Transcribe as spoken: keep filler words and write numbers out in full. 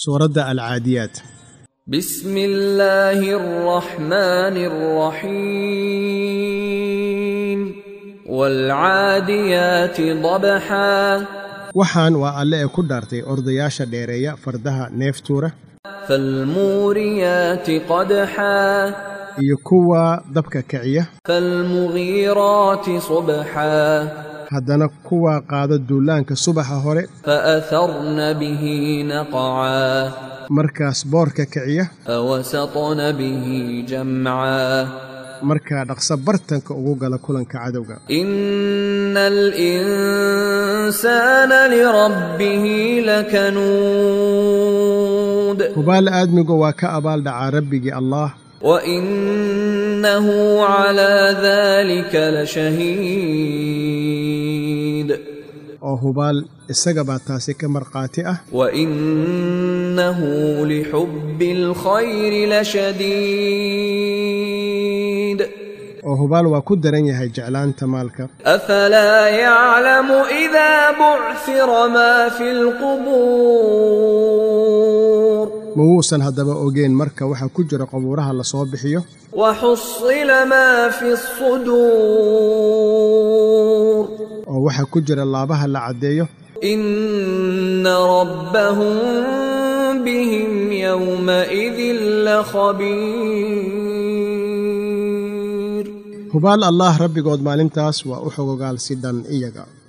سورة العاديات. بسم الله الرحمن الرحيم والعاديات ضبحا وحان وألا ku dhaartay ordayaasha dheereeya fardaha neeftuura فالموريات قدحا iyo kuwa dabka kiciya فالمغيرات صبحا haddana kuwa qaada duulaanka subaxa hore فأثرن به نقعا markaas boorka kiciya فوسطن به جمعا markaa dhaqso bartanka ugu gala kulanka cadowga. innal insana li rabbih lakanud hubaal aadmigu waa ka abaal dhacaa rabbigii Allah wa innahu ala dhalika lashahid oo hubaal isaga baa taasi ka marqaati ah wa innahu li hubbil khayri lashadid oo hubaal waa ku daran yahay jeclaanta maalka. afala ya'lamu idha bu'thira ma fil qubur ma wuusan haddaba ogeen marka waxa ku jira qabuuraha la soo bixiyo wa hussila ma fis sudur oo waxa ku jira laabaha la cadeeyo inna rabbahum bihim yawma idhil la khabir hubaal Allah rabbigood maalintaas waa u xogogaal si dhan iyaga.